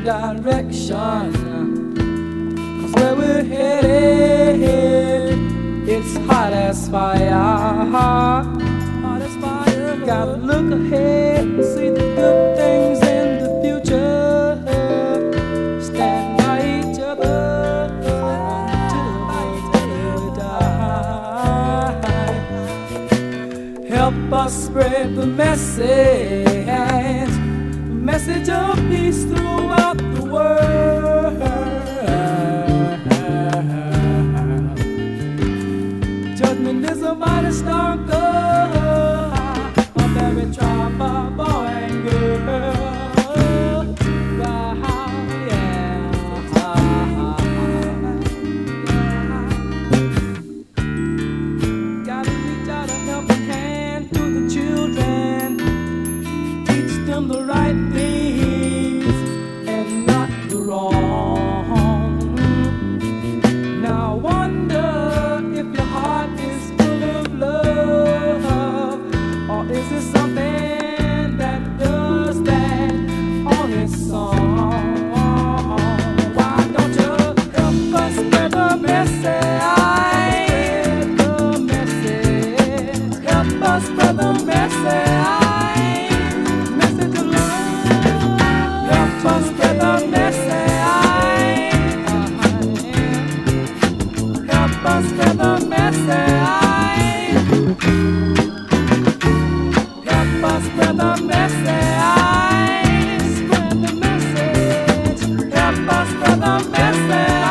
direction. 'Cause where we're headed, it's hot as fire. Hot as fire. Gotta look ahead and see the good things in the future. Stand by each other until we die. Help us spread the message of peace throughout the world. Judgment is a mighty strong